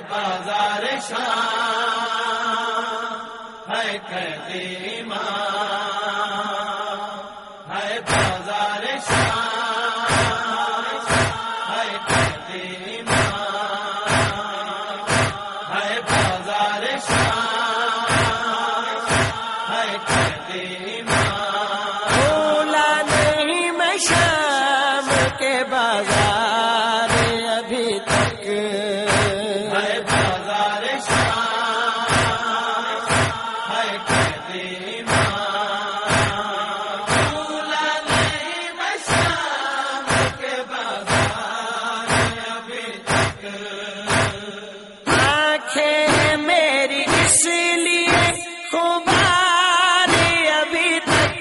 بازار شام ہے قدیمہ ہے بازار شام ہے قدیمہ ہے بازار شام ہے قدیمہ بھولا نہیں میں شام کے بازار ابھی تک ہے بازار شام ہے قدیمہ بھولا نہیں میں شام کے بازار ابھی تک آنکھیں ہیں میری اس لیے خوبار ابھی تک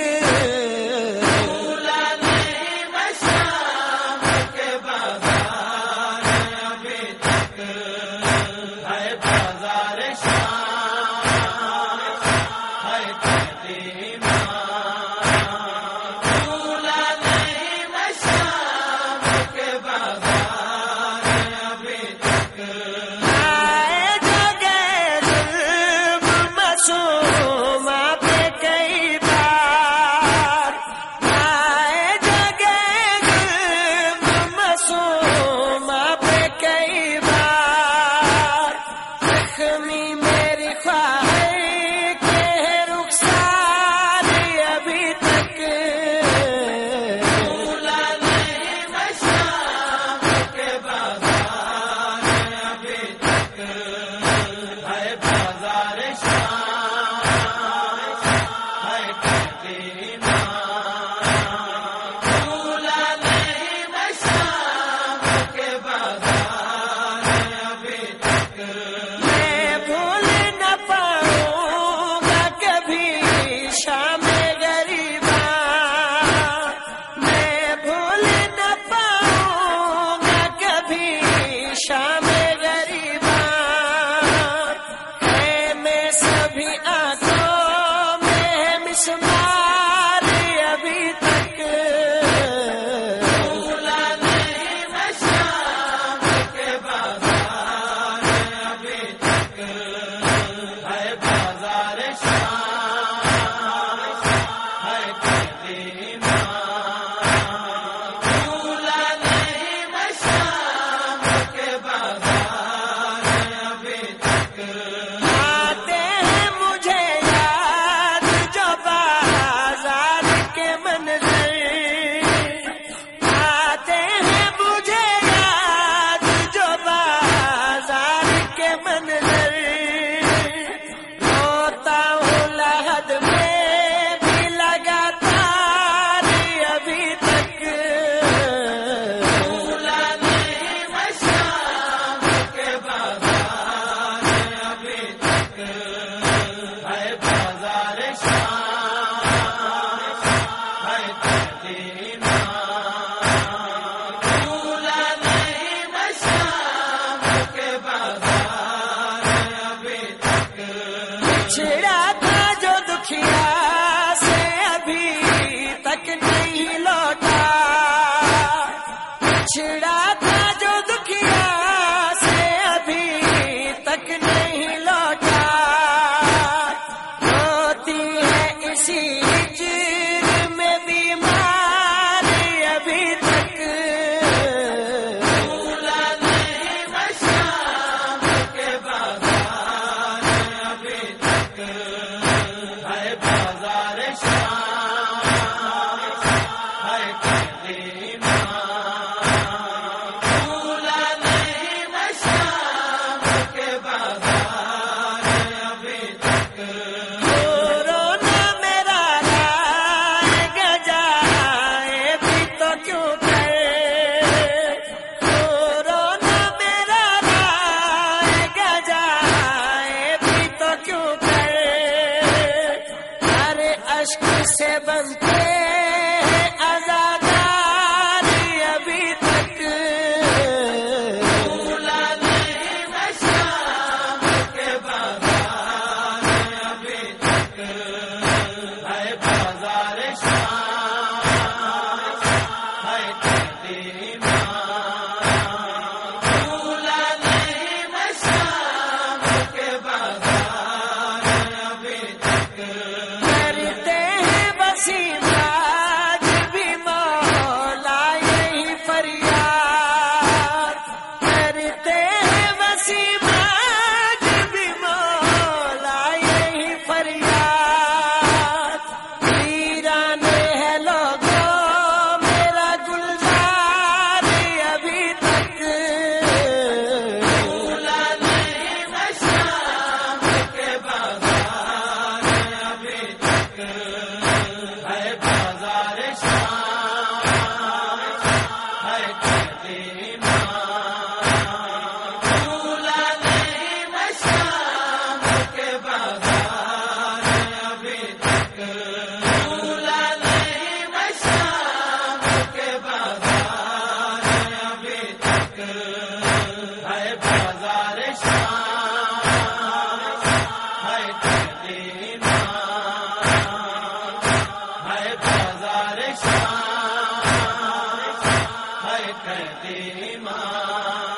بھولا نہیں میں شام کے بازار ابھی تک ہے بازار شام ہے قدیمہ بھولا نہیں میں شام کے بازار ابھی تک آئے جگہ ظلم معصومہ پہ کئی بار آئے جگہ ظلم معصومہ پہ کئی بار زخمی میری خواہش کے رخسار ابھی تک بھولا نہیں میں شام کے بازار ابھی تک ہے بازار شام ہے قدیمہ بھولا نہیں میں شام کے بازار ابھی تک میں بھول نہ پاؤں گا کبھی شام غریباں میں بھول نہ پاؤں گا کبھی شام غریباں ہے میں سبھی آنکھوں میں مسمار ابھی تک بھولا نہیں میں شام کے بازار ابھی تک ہے بازار شام ہے قدیمہ بھولا نہیں میں شام کے بازار ابھی تک آتے ہیں مجھے یاد جو بازار کے منظر آتے ہیں مجھے یاد جو بازار کے منظر ہوتا ہوں لحد میں بھی لگاتار ابھی تک بھولا نہیں میں شام کے بازار ابھی تک ہے بازار شام ہے قدیمہ بھولا نہیں میں شام کے بازار ابھی تک چھڑا تھا جو دکھیا سے ابھی تک نہیں لوٹا چھڑا تھا جو دکھیا سے ابھی تک نہیں لوٹا ہوتی ہے اسی ہجر میں بیمار ابھی تک بھولا نہیں میں شام کے بازار ابھی تک ہے بازار شام ہے قدیمہ بھولا نہیں میں شام کے بازار ابھی تک کورونا میرا رائے گا جائے بھی تو کیوں کرے کورونا میرا رائے گا جائے بھی تو کیوں کرے ہر اشک سے بنتے ہیں عزادار ابھی تک بھولا نہیں میں شام کے بازار ابھی تک ہے بازار شام ہے قدیمہ بھولا نہیں میں کرتے ہیں وسیم آج بھی مولا یہی فریاد، ویران ہے لوگوں میرا گلزار ابھی تک، بھولا نہیں میں شام کے بازار ابھی تک، ہے بازار شام ہے قدیمہ، بھولا نہیں میں شام کے بازار ابھی تک، بھولا نہیں میں شام کے بازار ابھی تک، ہے بازار شام ہے قدیمہ، ہے بازار شام ہے قدیمہ۔